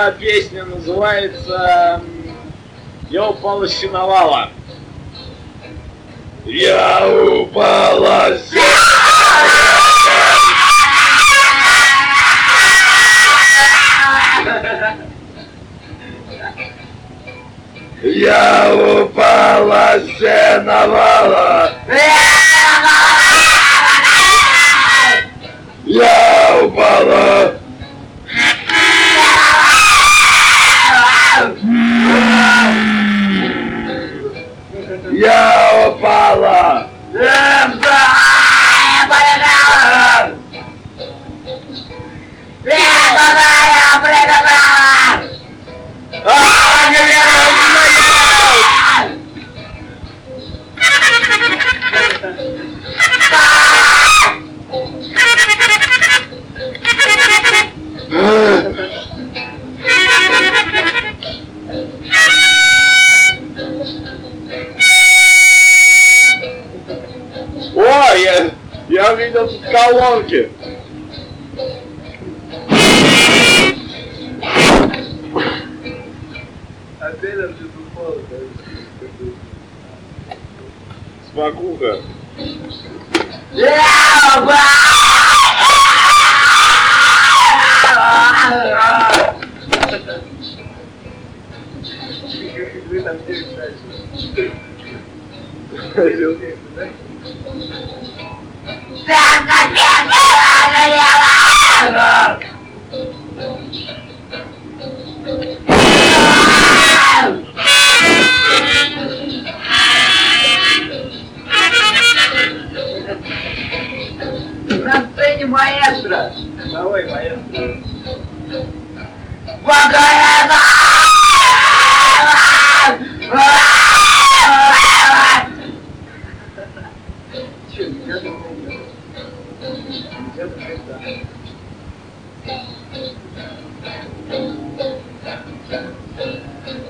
Эта песня называется «Я упала с сеновала». Я упала с Я упала с сеновала. Я упала. Я упала. О, я видел тут колонки. Смакуха. Вы там 9 дальше. На сцене маэстро! Давай, маэстро. Че, нельзя думать? Нельзя думать, да.